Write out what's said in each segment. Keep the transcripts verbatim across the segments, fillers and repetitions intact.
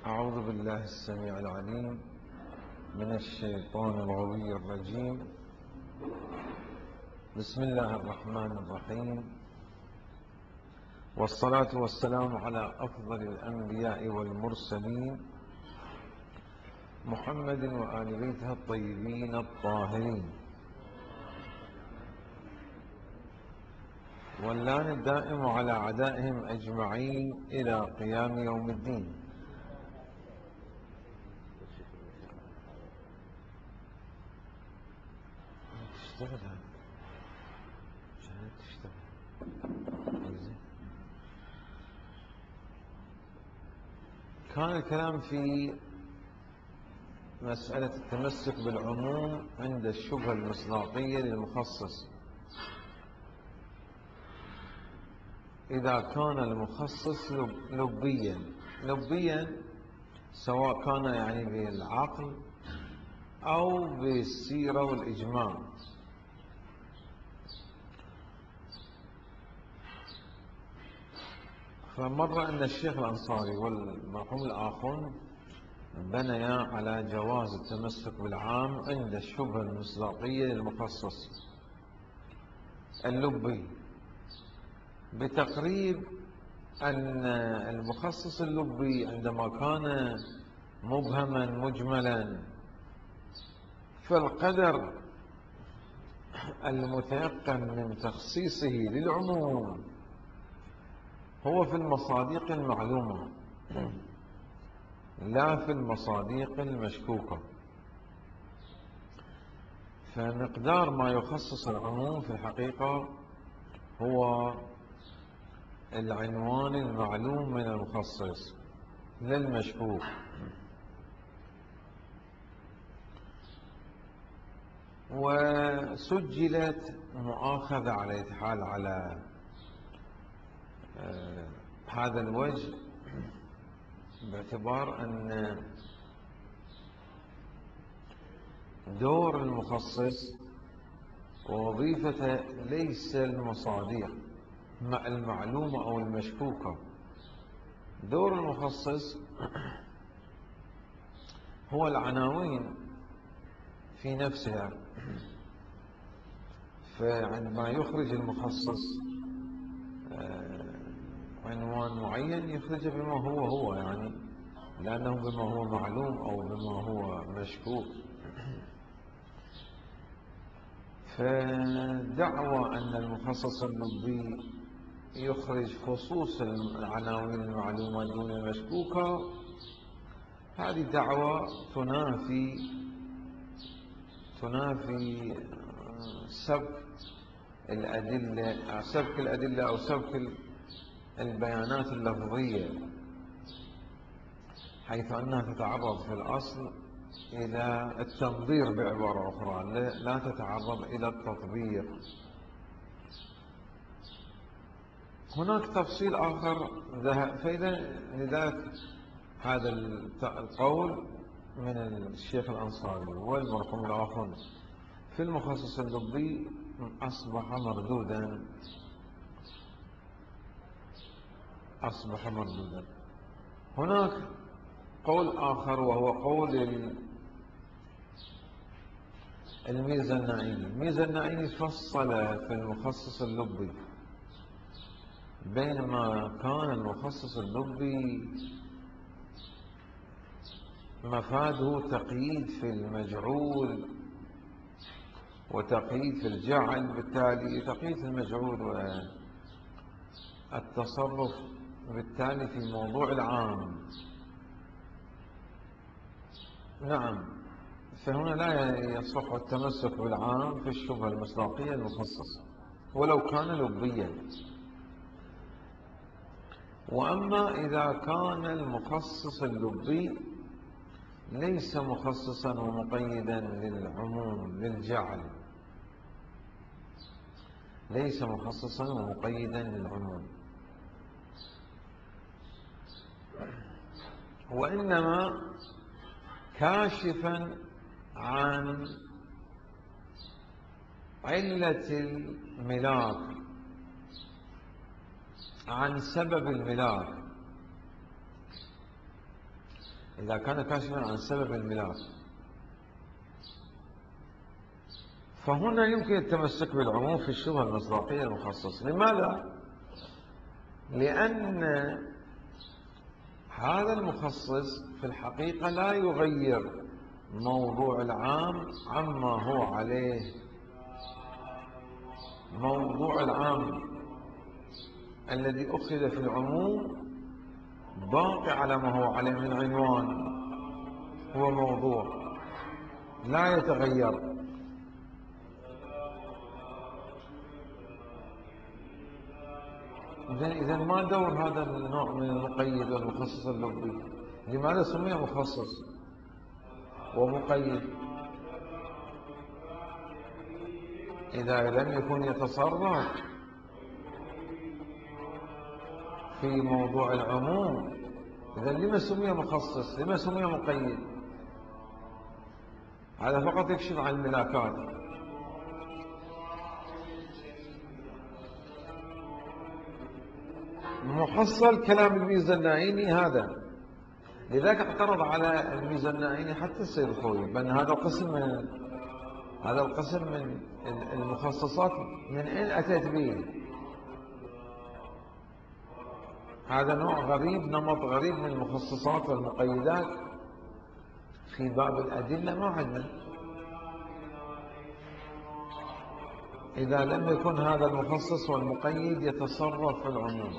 أعوذ بالله السميع العليم من الشيطان الغوي الرجيم. بسم الله الرحمن الرحيم، والصلاة والسلام على أفضل الأنبياء والمرسلين محمد وآل بيته الطيبين الطاهرين، واللعن الدائم على أعدائهم أجمعين إلى قيام يوم الدين. تشتغل تشتغل كان الكلام في مسألة التمسك بالعموم عند الشبهة المصداقية للمخصص. إذا كان المخصص لبيا لبيا سواء كان يعني بالعقل أو بالسيرة والإجماع، فمر أن الشيخ الأنصاري والمرحوم الآخر بنيا على جواز التمسك بالعام عند الشبهة المصداقية للمخصص اللبي، بتقريب أن المخصص اللبي عندما كان مبهما مجملا فالقدر المتيقن من تخصيصه للعموم هو في المصادق المعلومة لا في المصادق المشكوكة، فمقدار ما يخصص العموم في الحقيقة هو العنوان المعلوم من المخصص للمشكوك. وسجلت مؤاخذة على إتحال على آه هذا الوجه، باعتبار أن دور المخصص ووظيفته ليس المصادق المعلومة أو المشكوكة. دور المخصص هو العناوين في نفسها، فعندما يخرج المخصص عنوان معين يخرجه بما هو هو يعني لأنه بما هو معلوم أو بما هو مشكوك. فدعوى أن المخصص اللبي يخرج خصوص العناوين المعلومة دون المشكوكة، هذه دعوة تنافي تنافي سبك الأدلة سبك الأدلة أو سبك البيانات اللفظية، حيث أنها تتعرض في الأصل إلى التنظير بعبارة أخرى، لا تتعرض إلى التطبيق. هناك تفصيل آخر فإذا لذلك هذا القول من الشيخ الأنصاري والمرحوم الآخر في المخصص اللبي أصبح مردودا أصبح مردودا. هناك قول آخر وهو قول الميزانعيني. الميزانعيني فصل في المخصص اللبي بينما كان المخصص اللبي مفاده تقييد في المجعول وتقييد في الجعل، بالتالي تقييد في المجعول والتصرف بالتالي في موضوع العام. نعم، فهنا لا يصح التمسك بالعام في الشبهة المصداقية المخصصة ولو كان لبيا. وأما إذا كان المخصص اللبي ليس مخصصا ومقيدا للعموم للجعل، ليس مخصصا ومقيدا للعموم، وإنما كاشفا عن علة الملاك، عن سبب الملاك، إذا كان كاشفا عن سبب الملاك. فهنا يمكن التمسك بالعموم في الشبهة المصداقية المخصصة. لماذا؟ لأن هذا المخصص في الحقيقة لا يغير موضوع العام عما هو عليه. موضوع العام الذي أخذ في العموم باقي على ما هو عليه من عنوان، هو موضوع لا يتغير. إذا ما دور هذا النوع من المقيد والمخصص اللفظي؟ لماذا سمي مخصص ومقيد؟ إذا لم يكن يتصرف في موضوع العموم، إذا لما سمي مخصص؟ لما سمي مقيد؟ هذا فقط يكشف عن الملاكات. محصل كلام الميزانائيني هذا، لذلك اعترض على الميزانائيني حتى السيد الخوئي بأن هذا القسم من هذا القسم من المخصصات من أين أتت به؟ هذا نوع غريب، نمط غريب من المخصصات والمقيدات في باب الأدلة ما عندنا. إذا لم يكن هذا المخصص والمقيد يتصرف في العموم.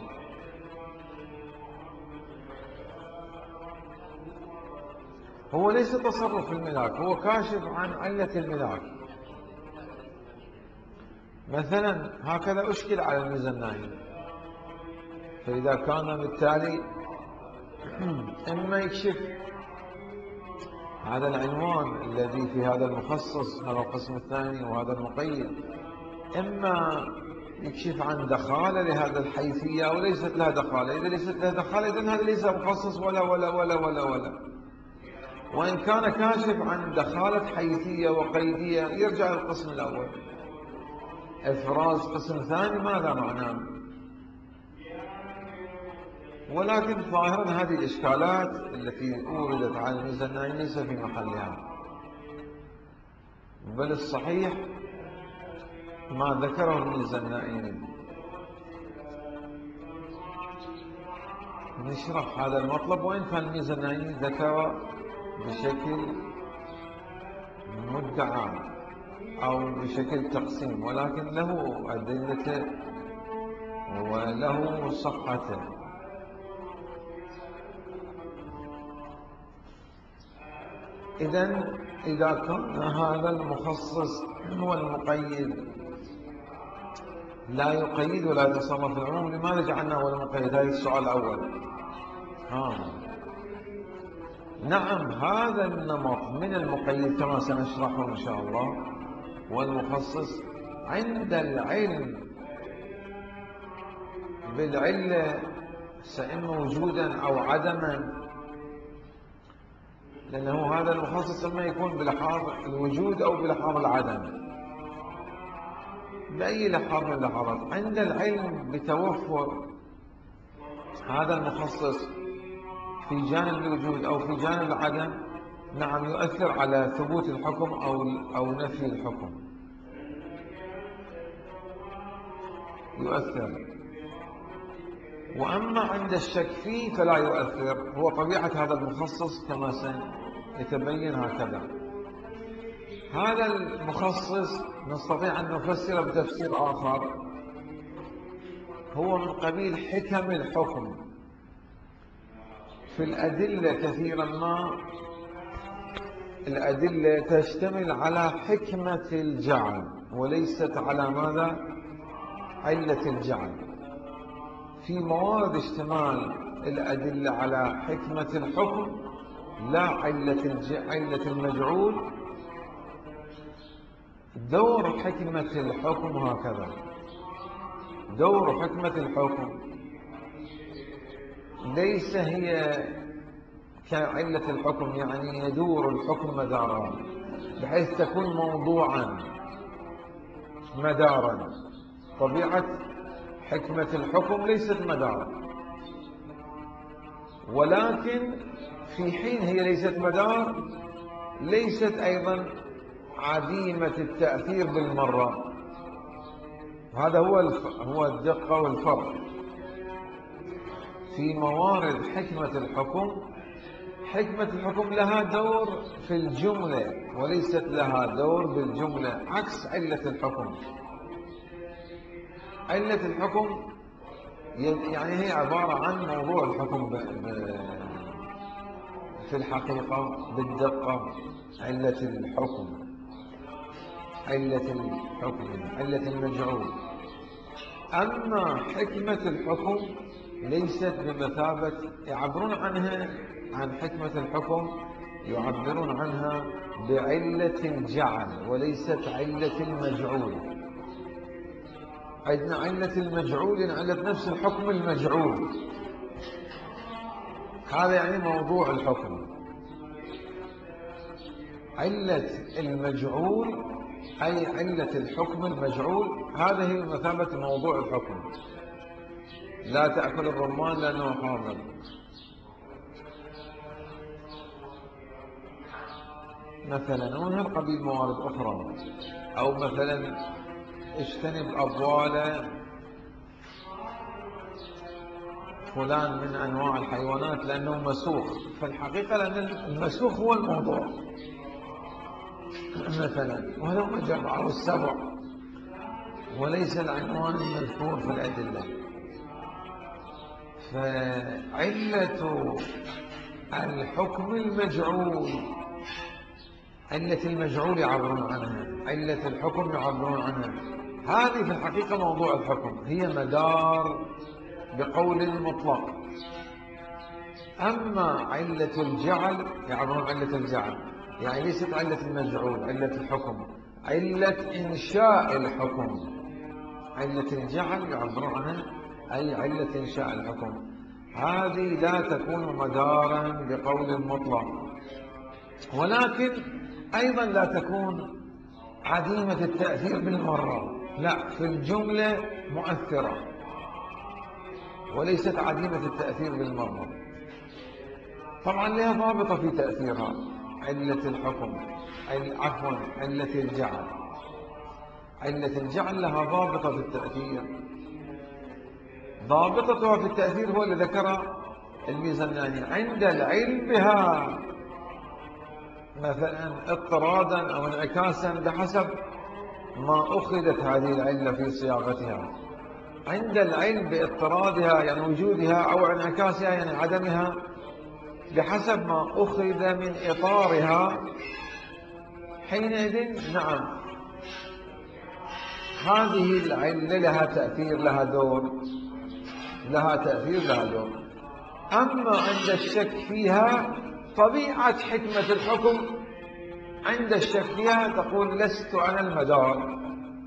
هو ليس تصرف في الملاك، هو كاشف عن علة الملاك. مثلا هكذا أشكل على الميزانائيني. فإذا كان بالتالي إما يكشف هذا العنوان الذي في هذا المخصص، هذا القسم الثاني وهذا المقيد، إما يكشف عن دخالة لهذا الحيثية أو ليست لها دخالة. إذا ليست لها دخالة إذن هذا ليس مخصص ولا ولا ولا ولا ولا. وإن كان كاشف عن دخالة حيثية وقيدية يرجع للقسم الأول. إفراز قسم ثاني ماذا معناه؟ ولكن ظاهرا هذه الإشكالات التي أوردت على الميزانائيني ليس في محلها، بل الصحيح ما ذكره الميزانائيني. نشرح هذا المطلب، وإن كان الميزانائيني ذكر بشكل مدعى أو بشكل تقسيم، ولكن له أدلته وله صحته. إذن إذا كان هذا المخصص هو المقيد لا يقيد ولا يتصرف في العموم، لماذا جعلنا هو المقيد؟ هذا السؤال الأول. آه. نعم، هذا النمط من المقيد كما سنشرحه إن شاء الله والمخصص عند العلم بالعلة سإما وجودا أو عدما، لأنه هذا المخصص إما يكون بلحاظ الوجود أو بلحاظ العدم، بأي لحاظ من اللحاظات. عند العلم بتوفر هذا المخصص في جانب الوجود أو في جانب العدم، نعم يؤثر على ثبوت الحكم أو أو نفي الحكم، يؤثر. وأما عند الشك فيه فلا يؤثر. هو طبيعة هذا المخصص كما سيتبين هكذا. هذا المخصص نستطيع أن نفسر بتفسير آخر، هو من قبيل حكم الحكم. في الأدلة كثيرا ما الأدلة تشتمل على حكمة الجعل وليست على ماذا؟ علة الجعل. في موارد اشتمال الأدلة على حكمة الحكم لا علة علة المجعول، دور حكمة الحكم هكذا. دور حكمة الحكم ليس هي كعلة الحكم، يعني يدور الحكم مدارا بحيث تكون موضوعا مدارا. طبيعة حكمة الحكم ليست مدارا، ولكن في حين هي ليست مدار، ليست أيضا عديمة التأثير بالمرة. هذا هو هو الدقة والفرق في موارد حكمة الحكم. حكمة الحكم لها دور في الجملة وليست لها دور بالجملة، عكس علة الحكم. علة الحكم يعني هي عبارة عن موضوع الحكم في الحقيقة بالدقة. علة الحكم، علة الحكم، علة المجعول. أما حكمة الحكم ليست بمثابة، يعبرون عنها عن حكمة الحكم يعبرون عنها بعلة الجعل وليست علة المجعول. عندنا علة المجعول يعني علة نفس الحكم المجعول، هذا يعني موضوع الحكم. علة المجعول أي علة الحكم المجعول، هذه هي مثابة موضوع الحكم. لا تأكل الرمان لأنه حامض، مثلا، ومن هالقبيل موارد أخرى. أو مثلا اجتنب أبوال فلان من أنواع الحيوانات لأنه مسوخ. فالحقيقة لأن المسوخ هو الموضوع مثلا، ولو ما جمعه السبع وليس العنوان المذكور في الأدلة. فعلة الحكم المجعول، علة المجعول يعبرون عنها، علة الحكم يعبرون عنها. هذه في الحقيقة موضوع الحكم، هي مدار بقول مطلق. أما علة الجعل يعبرون علة الجعل، يعني ليست علة المجعول، علة الحكم، علة إنشاء الحكم. علة الجعل يعبرون عنها أي علة إنشاء الحكم. هذه لا تكون مدارا بقول مطلق، ولكن أيضا لا تكون عديمة التأثير بالمرة، لا، في الجملة مؤثرة وليست عديمة التأثير بالمرة. طبعا لها ضابطة في تأثيرها. علة الحكم، عفوا علة الجعل، علة الجعل لها ضابطة في التأثير. ضابطتها في التأثير هو اللي ذكر الميزاناني. عند العلم بها مثلا اضطرادا أو انعكاسا بحسب ما أخذت هذه العلة في صياغتها. عند العلم باضطرادها يعني وجودها، أو انعكاسها يعني عدمها، بحسب ما أخذ من إطارها، حينئذ نعم هذه العلة لها تأثير، لها دور، لها تأثير، لها دور. أما عند الشك فيها، طبيعة حكمة الحكم عند الشك فيها تقول لست على المدار.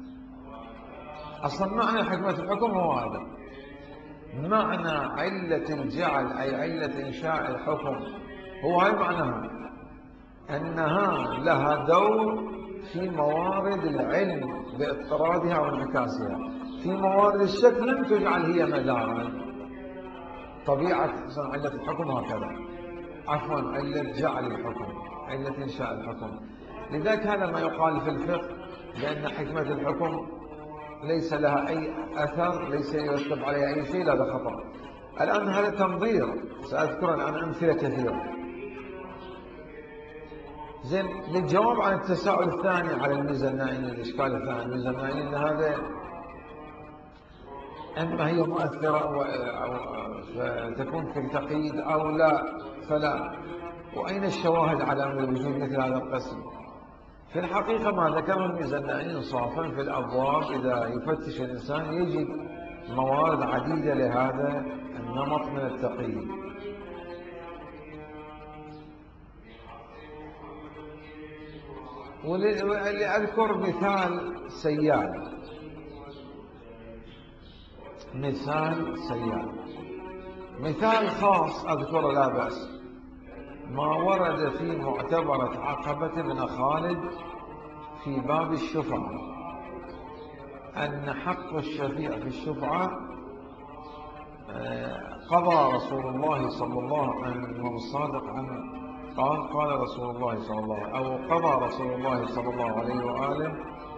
أصلا معنى حكمة الحكم هو هذا. معنى علة الجعل أي علة إنشاء الحكم هو هاي معناها، أنها لها دور في موارد العلم باضطرادها وانعكاسها. في موارد الشك لم تجعل هي مدارا. طبيعة علة الحكم هكذا، عفوا علة جعل الحكم، علة إنشاء الحكم. لذلك هذا ما يقال في الفقه بأن حكمة الحكم ليس لها أي أثر، ليس يرتب عليها أي شيء، هذا خطأ. الآن هذا تنظير، سأذكر الآن أمثلة كثيرة. زين، للجواب عن التساؤل الثاني على الميزة النائية، الإشكال الثاني الميزة النائية، أن هذا أما هي مؤثرة فتكون في التقييد أو لا فلا، وأين الشواهد على أمر وجود مثل هذا القسم؟ في الحقيقة ما ذكره الميزاني إنصافا في الأبواب، إذا يفتش الإنسان يجد موارد عديدة لهذا النمط من التقييد. ولأذكر مثال سيال، مثال سيال، مثال خاص أذكره لا بأس. ما ورد في معتبرة عقبة بن خالد في باب الشفعة، أن حق الشفيع في الشفعة قضى رسول الله صلى الله عليه وسلم الإمام الصادق عنه قال قال رسول الله صلى الله عليه وسلم أو قضى رسول الله صلى الله عليه وآله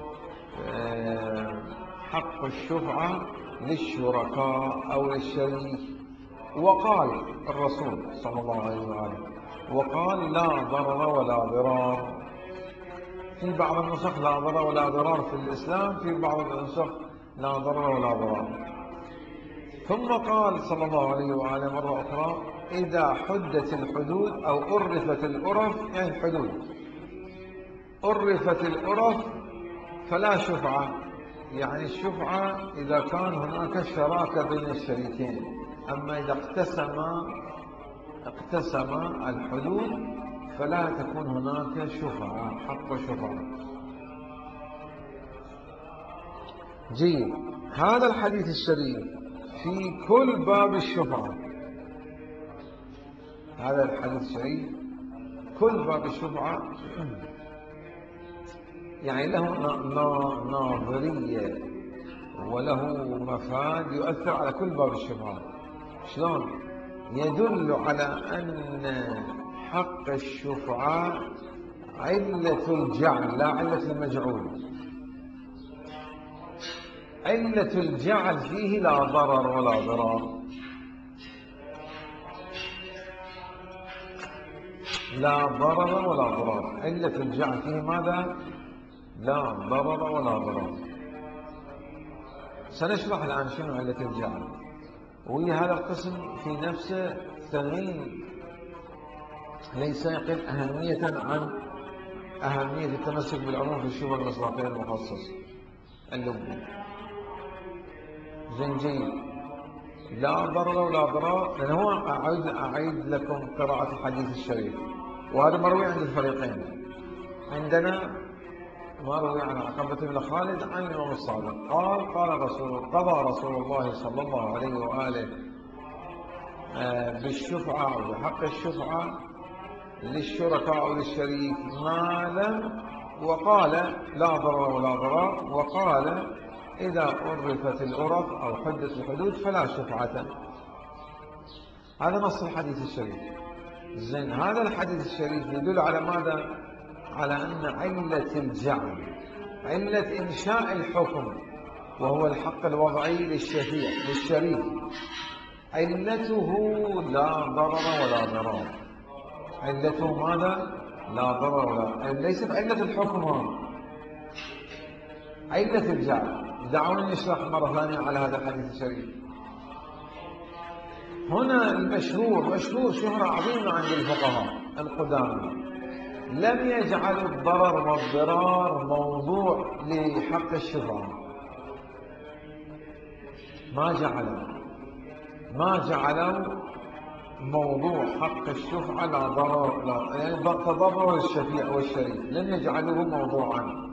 حق الشفعة للشركاء أو للشريك. وقال الرسول صلى الله عليه وآله وقال لا ضرر ولا ضرار. في بعض النسخ لا ضرر ولا ضرار في الإسلام، في بعض النسخ لا ضرر ولا ضرار. ثم قال صلى الله عليه وآله مرة أخرى إذا حدت الحدود أو أرفت الأرف، يعني الحدود أرفت الأرف فلا شفعة، يعني الشفعة إذا كان هناك شراكة بين الشريكين. أما إذا اقتسم اقتسم الحدود فلا تكون هناك شفعة، حق شفعة. جيد. هذا الحديث الشريف في كل باب الشفعة، هذا الحديث الشريف كل باب الشفعة يعني له ناظرية وله مفاد يؤثر على كل باب الشفعة. شلون؟ يدل على أن حق الشفعة علة الجعل لا علة المجعول. علة الجعل فيه لا ضرر ولا ضرار، لا ضرر ولا ضرار. علة الجعل فيه ماذا؟ لا ضرر ولا ضرار. سنشرح الآن شنو علة الجعل، وهي هذا القسم في نفسه ثمين، ليس يقل أهمية عن أهمية التمسك بالعموم في الشبهة المصداقية المخصص اللبي. زنجيل لا ضرر ولا ضرار، لأن هو أعيد, أعيد لكم قراءة الحديث الشريف، وهذا مروي عند الفريقين. عندنا مروي عن عقبة بن خالد عن الإمام الصادق قال قال رسول قضى رسول الله صلى الله عليه وآله بالشفعة أو بحق الشفعة للشركاء أو للشريك ما لم، وقال لا ضرر ولا ضرار، وقال إذا أرفت الأرف أو حدت الحدود فلا شفعة. هذا نص الحديث الشريف. زين. هذا الحديث الشريف يدل على ماذا؟ على أن علة الجعل، علة إنشاء الحكم وهو الحق الوضعي للشفيع للشريك، علته لا ضرر ولا ضرار. علته ماذا؟ لا ضرر ولا، ليست علة الحكم، علة الجعل. دعوني نشرح مرة ثانية على هذا الحديث الشريف. هنا المشهور مشهور شهرة عظيمة عند الفقهاء القدامى، لم يجعلوا الضرر والضرار موضوع لحق الشفعة، ما جعلوا ما جعلوا موضوع حق الشفعة لا ضرر لا، يعني تضرر الشفيع والشريك لم يجعلوه موضوعا،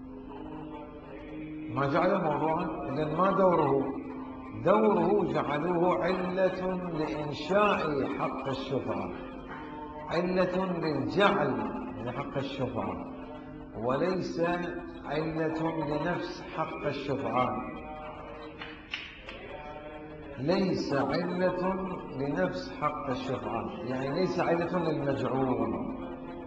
ما جعلوه موضوعا. إذن ما دوره؟ دوره جعلوه علة لإنشاء حق الشفعة، علة للجعل لحق الشفعة، وليس علة لنفس حق الشفعة، ليس علة لنفس حق الشفعة، يعني ليس علة للمجعول،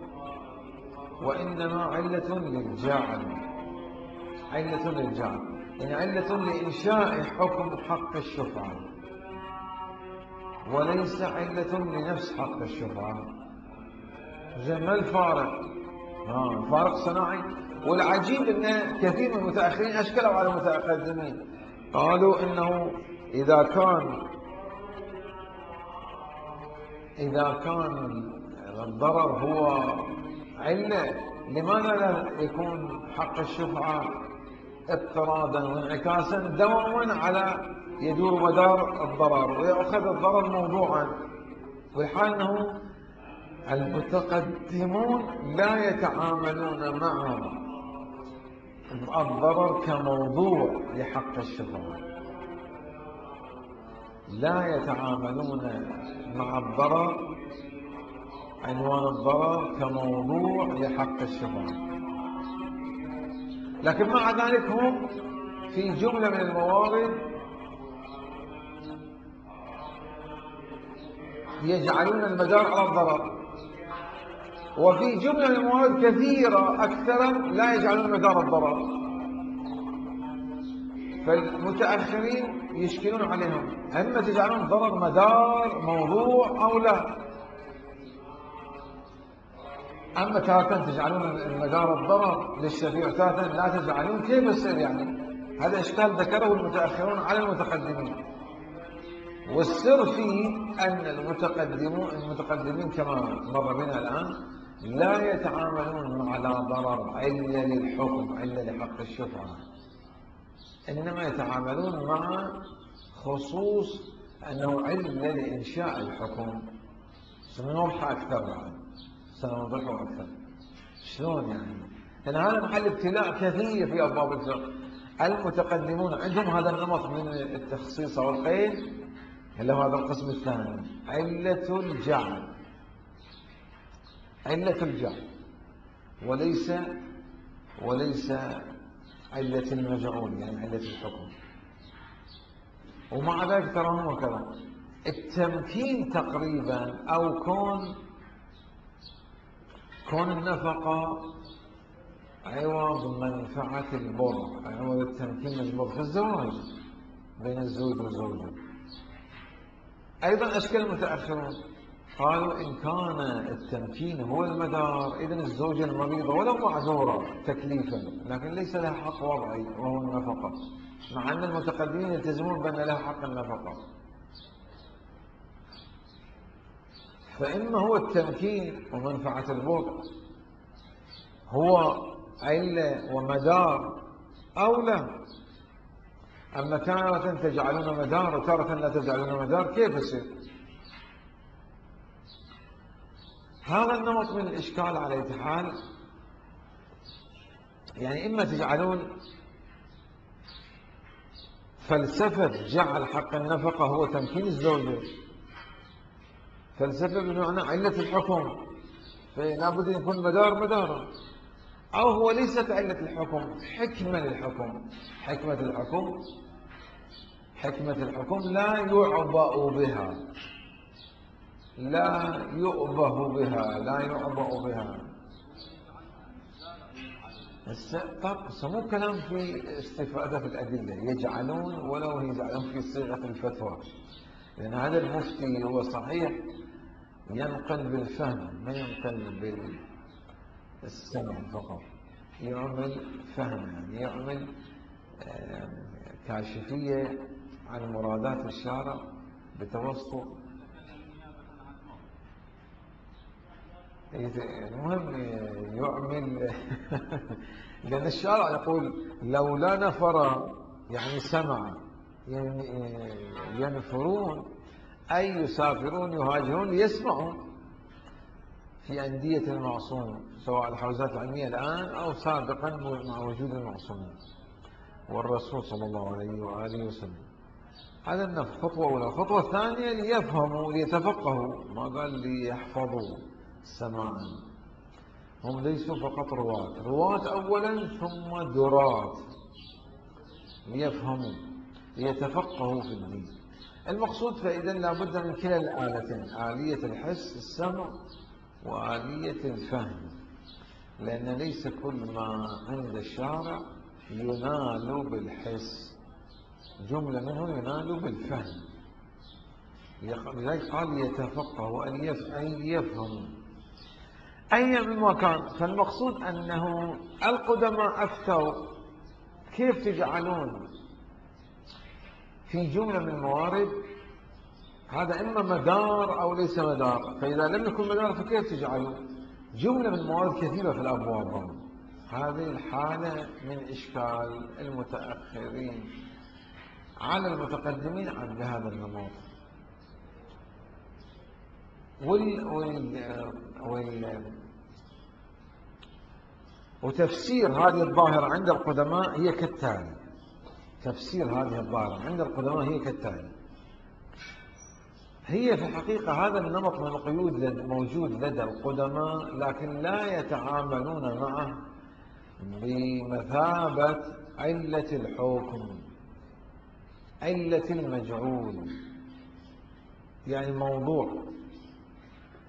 وإنما علة للجعل، علة للجعل، يعني علة لإنشاء حكم حق الشفعة، وليس علة لنفس حق الشفعة. زين. ما الفارق؟ آه فارق صناعي. والعجيب أن كثير من المتأخرين أشكلوا على المتقدمين، قالوا إنه إذا كان إذا كان الضرر هو علة، لماذا لا يكون حق الشفعة اضطرادا وانعكاسا دوما على يدور مدار الضرر ويأخذ الضرر موضوعا، والحال أنه المتقدمون لا يتعاملون مع الضرر كموضوع لحق الشفعة، لا يتعاملون مع الضرر عنوان الضرر كموضوع لحق الشفعة. لكن مع ذلك هم في جملة من الموارد يجعلون المدار على الضرر، وفي جملة من الموارد كثيرة أكثر لا يجعلون مدار الضرر، فالمتأخرين يشكلون عليهم أما تجعلون الضرر مدار موضوع أو لا. أما تارة تجعلون المدار الضرر للشفيع، تارة لا تجعلون، كيف يصير يعني؟ هذا إشكال ذكره المتأخرون على المتقدمين، والسر فيه أن المتقدمون المتقدمين كما مر بنا الآن لا يتعاملون على ضرر علة للحكم، علة لحق الشفعة، إنما يتعاملون مع خصوص أنه علة لإنشاء الحكم. سنوضح أكثر بعد، سنوضحه أكثر شلون يعني، لأن هذا محل ابتلاء كثير في أبواب الفقه. المتقدمون عندهم هذا النمط من التخصيص والقيد اللي هو هذا القسم الثاني، علة الجعل، علة الجعل وليس وليس علة المجعول، يعني علة الحكم. ومع ذلك ترى هم كذا التمكين تقريبا، أو كون كون النفقة عوض منفعة البر، عوض التمكين من البر في الزواج بين الزوج والزوجة. أيضا أشكال المتأخرون قالوا إن كان التمكين هو المدار، إذن الزوجة المريضة ولو معذورة تكليفا لكن ليس لها حق وضعي وهو النفقة، مع أن المتقدمين يلتزمون بأن لها حق النفقة. فإما هو التمكين ومنفعة البر هو علة ومدار أو لا. أما تارة تجعلون مدار وتارة لا تجعلون مدار، كيف يصير؟ هذا النمط من الإشكال على أي حال. يعني إما تجعلون فلسفة جعل حق النفقة هو تمكين الزوجة، فلسفة بمعنى علة الحكم، فلا بد أن يكون مدار مدارا، أو هو ليست علة الحكم، حكمة للحكم. حكمة الحكم حكمة الحكم لا يعبأ بها، لا يؤبه بها، لا يعبأ بها. طب سمو كلام في استفادة في الأدلة، يجعلون ولو يجعلون في صيغة الفتوى، لأن هذا المفتي هو صحيح ينقل بالفهم ما ينقل بالسمع فقط، يعمل فهم، يعني يعمل كاشفية عن مرادات الشارع بتوسط. المهم يعمل لأن الشارع يقول لولا نفر، يعني سمع، ينفرون أي يسافرون يهاجرون ليسمعوا في أندية المعصوم، سواء الحوزات العلمية الآن أو سابقا مع وجود المعصوم والرسول صلى الله عليه وآله وسلم. هذا النفس خطوة أولى. الخطوة الثانية ليفهموا ليتفقهوا، ما قال ليحفظوا سماعا، هم ليسوا فقط رواة، رواة أولا ثم درات، ليفهموا ليتفقهوا في الدين. المقصود فإذا لابد من كلا الآلتين، آلية الحس السمع وآلية الفهم، لأن ليس كل ما عند الشارع ينال بالحس، جملة منه ينال بالفهم. لذلك قال يتفقه أن يفهم أي مما كان. فالمقصود أنه القدماء أفتوا كيف تجعلون في جملة من الموارد هذا إما مدار أو ليس مدار، فإذا لم يكن مدار فكيف تجعلون جملة من الموارد كثيرة في الأبواب. هذه الحالة من إشكال المتأخرين على المتقدمين عن بهذا النمط. وال وال وال وتفسير هذه الظاهرة عند القدماء هي كالتالي. تفسير هذه الظاهرة عند القدماء هي كالتالي. هي في الحقيقة هذا النمط من القيود موجود لدى القدماء، لكن لا يتعاملون معه بمثابة علة الحكم، علة المجعول، يعني موضوع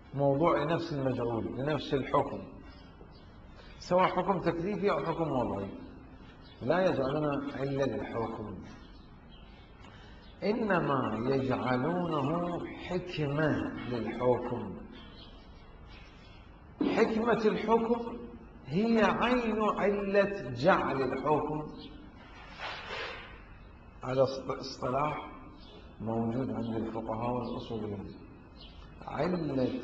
موضوع لنفس المجعول، لنفس الحكم، سواء حكم تكليفي أو حكم وضعي، لا يجعلون علة للحكم، إنما يجعلونه حكمة للحكم. حكمة الحكم هي عين علة جعل الحكم، على اصطلاح موجود عند الفقهاء والأصوليين. علة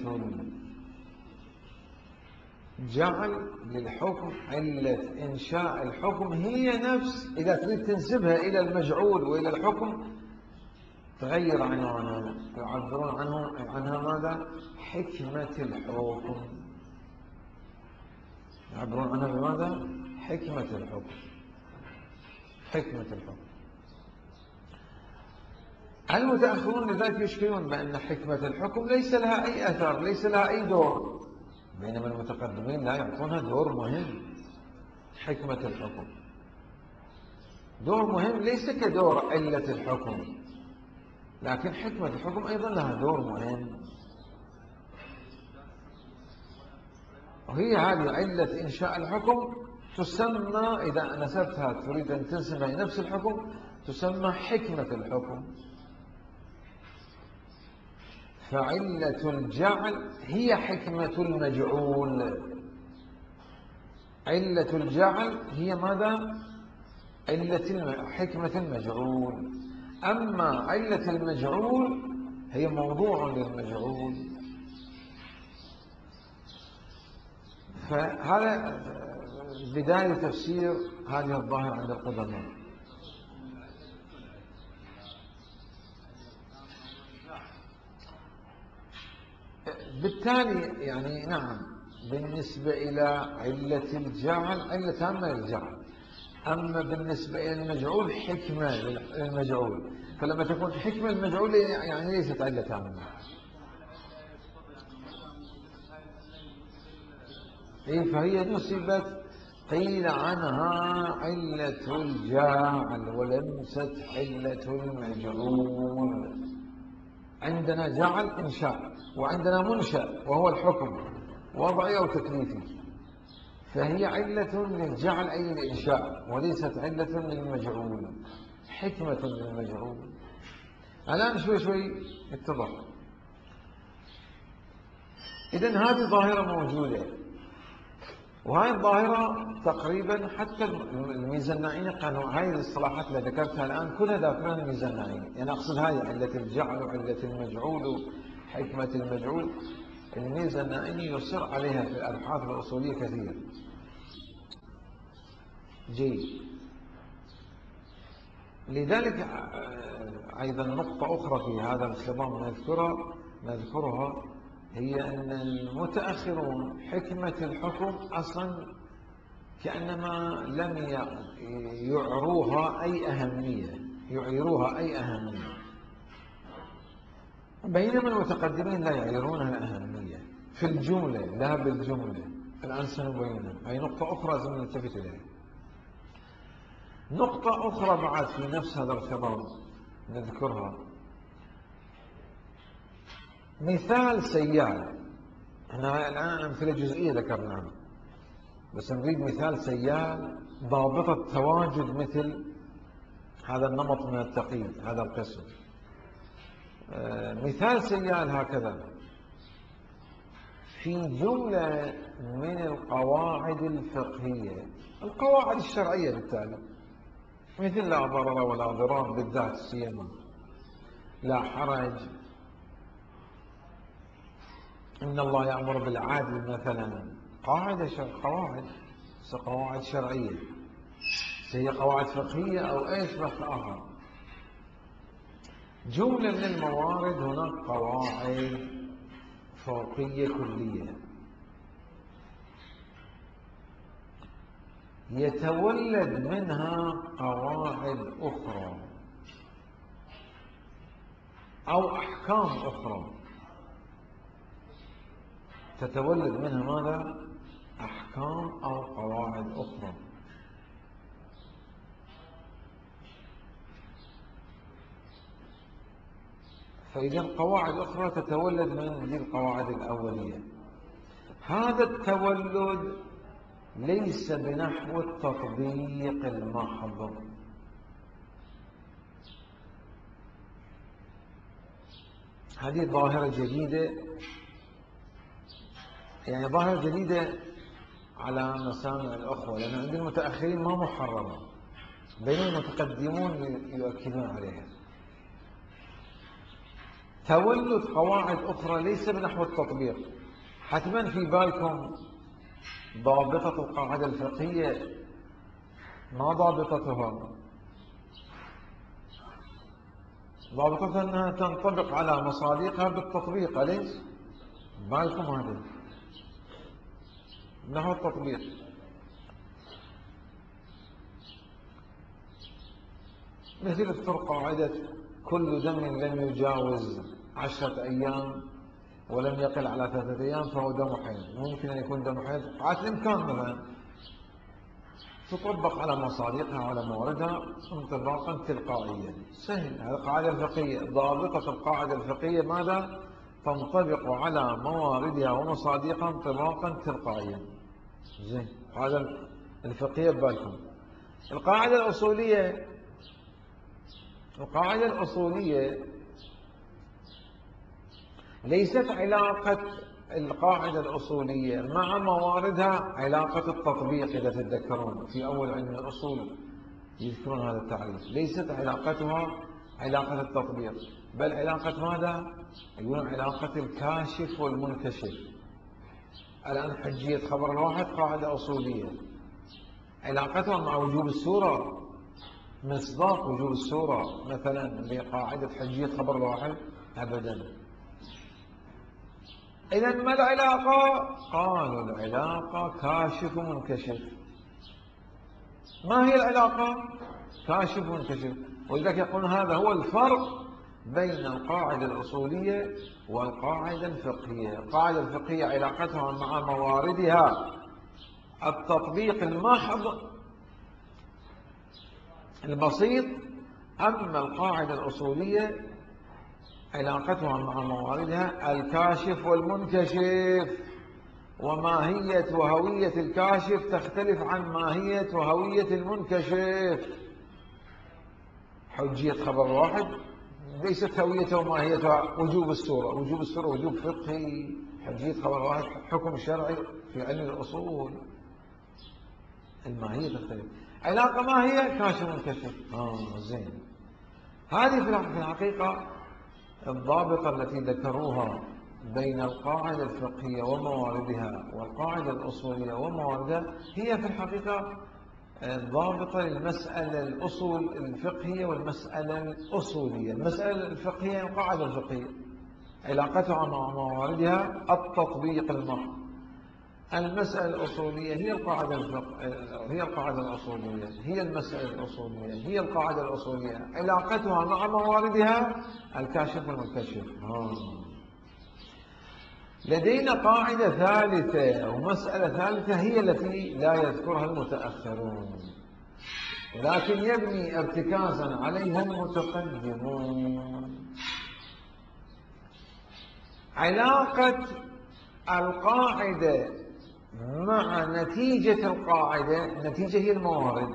جعل للحكم، علة إنشاء الحكم هي نفس، إذا تريد تنسبها إلى المجعول وإلى الحكم تغير عنوانها، يعبرون عنه عنها ماذا؟ حكمة الحكم. يعبرون عنها بماذا؟ حكمة الحكم. حكمة الحكم. المتأخرون لذلك يشكلون بأن حكمة الحكم ليس لها أي أثر، ليس لها أي دور، بينما المتقدمين لا يعطونها دور مهم. حكمة الحكم دور مهم، ليس كدور علة الحكم، لكن حكمة الحكم أيضا لها دور مهم، وهي هذه علة إنشاء الحكم تسمى، إذا نسبتها تريد أن تنسبها نفس الحكم تسمى حكمة الحكم. فعلة الجعل هي حكمة المجعول. علة الجعل هي ماذا؟ علة حكمة المجعول. أما علة المجعول هي موضوع للمجعول. فهذا بداية تفسير هذه الظاهرة عند القدماء. بالتالي يعني نعم، بالنسبة إلى علة الجعل علة تامة للجعل، أما بالنسبة إلى المجعول حكمة للمجعول، فلما تكون حكمة المجعول يعني ليست علة تامة. إيه، فهي نسبت، قيل عنها علة الجعل ولمست علة المجعول. عندنا جعل إنشاء، وعندنا منشأ وهو الحكم، وضعي أو تكليفي، فهي علة للجعل أي الإنشاء، وليست علة للمجعول، حكمة للمجعول. الآن شوي شوي اتضح. إذن هذه ظاهرة موجودة، وهذه الظاهرة تقريبا حتى الميزانيين قالوا هاي الاصطلاحات اللي ذكرتها الآن كلها ذاكرين الميزانيين، يعني أقصد هاي علة الجعل وعلة المجعول وحكمة المجعول، الميزانيين يصر عليها في الأبحاث الأصولية كثير. جيد. لذلك أيضا نقطة أخرى في هذا الخضم نذكرها نذكرها هي أن المتأخرون حكمة الحكم أصلا كأنما لم يعروها أي أهمية يعيروها أي أهمية، بينما المتقدمين لا يعيرونها أهمية في الجملة، لا بالجملة. الآن سنبينها، هي نقطة أخرى لازم نلتفت إليها. نقطة أخرى بعد في نفس هذا الخضم نذكرها، مثال سيال. احنا الآن أمثلة جزئية ذكرناها، بس نريد مثال سيال ضابط التواجد مثل هذا النمط من التقييد، هذا القسم. آه مثال سيال هكذا: في جملة من القواعد الفقهية، القواعد الشرعية بالتالي، مثل لا ضرر ولا ضرار بالذات السيما، لا حرج، إن الله يأمر بالعدل مثلا، قاعدة شر... قواعد قواعد شرعية، هي قواعد فقهية أو أي فقه آخر. جملة من الموارد هناك قواعد فوقية كلية، يتولد منها قواعد أخرى أو أحكام أخرى، تتولد منها ماذا؟ أحكام أو قواعد أخرى. فإذا قواعد أخرى تتولد من هذه القواعد الأولية. هذا التولد ليس بنحو التطبيق المحض. هذه ظاهرة جديدة، يعني ظاهرة جديدة على مسامع الأخوة، لأن عند المتأخرين ما محرمة، بينما المتقدمون يؤكدون عليها. تولد قواعد أخرى ليس بنحو التطبيق. حتما في بالكم ضابطة القاعدة الفقهية، ما ضابطتها؟ ضابطتها أنها تنطبق على مصادقها بالتطبيق. أليس؟ بالكم هذا نحو التطبيق. مثل اذكر قاعدة كل دم لم يجاوز عشرة أيام ولم يقل على ثلاثة أيام فهو دم حيض. ممكن أن يكون دم حيض عاد الإمكان مثلا تطبق على مصادقها وعلى مواردها انطباقا تلقائيا. سهل. هذه القاعدة الفقهية. ضابطة القاعدة الفقهية ماذا؟ تنطبق على مواردها ومصادقها انطباقا تلقائيا. زين. القاعدة الفقهية ببالكم. القاعدة الأصولية القاعدة الأصولية ليست علاقة القاعدة الأصولية مع مواردها علاقة التطبيق. إذا تتذكرون في أول علم الأصول يذكرون هذا التعريف. ليست علاقتها علاقة التطبيق، بل علاقة ماذا؟ يقولون علاقة الكاشف والمنكشف. الآن حجية خبر الواحد قاعدة أصولية، علاقتها مع وجوب السورة، مصداق وجوب السورة مثلا بقاعدة حجية خبر الواحد أبدا. إذا ما العلاقة؟ قالوا العلاقة كاشف ومنكشف. ما هي العلاقة؟ كاشف ومنكشف. ولذلك يقولون هذا هو الفرق بين القاعدة الأصولية والقاعدة الفقهية. القاعدة الفقهية علاقتها مع مواردها التطبيق المحض البسيط، أما القاعدة الأصولية علاقتها مع مواردها الكاشف والمنكشف. وماهية وهوية الكاشف تختلف عن ماهية وهوية المنكشف. حجية خبر واحد ليست هويته وماهيتها وجوب السورة. وجوب السورة وجوب فقهي. حجية خبر واحد حكم شرعي في علم الأصول. الماهية تختلف. علاقة ما هي؟ كاشف ومنكشف. آه زين. هذه في الحقيقة الضابطة التي ذكروها بين القاعدة الفقهية ومواردها والقاعدة الأصولية ومواردها هي في الحقيقة ضابطة للمسألة الأصول الفقهية والمسألة الأصولية. المسألة الفقهية القاعدة الفقهية علاقتها مع مواردها التطبيق المحض. المسألة الأصولية هي القاعدة الفقه هي القاعدة الأصولية هي المسألة الأصولية هي القاعدة الأصولية علاقتها مع مواردها الكاشف والمنكشف. لدينا قاعدة ثالثة ومسألة ثالثة هي التي لا يذكرها المتأخرون، لكن يبني ارتكازا عليها المتقدمون. علاقة القاعدة مع نتيجة القاعدة. النتيجة هي الموارد.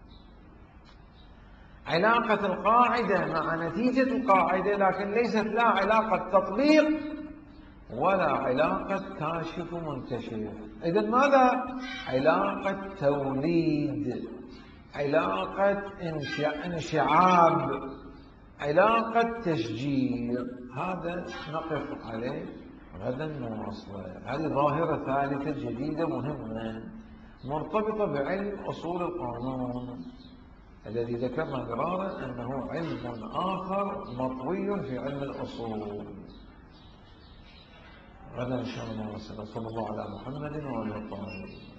علاقة القاعدة مع نتيجة القاعدة، لكن ليست لا علاقة تطبيق ولا علاقة كاشف ومنكشف. إذن ماذا؟ علاقة توليد، علاقة انشعاب، علاقة تشجير. هذا نقف عليه غدا نواصله. هذه ظاهرة ثالثة جديدة مهمة مرتبطة بعلم أصول القانون الذي ذكرنا مرارا أنه علم آخر مطوي في علم الأصول. غدا إن شاء الله. صلى الله على محمد وعلى آله وصحبه.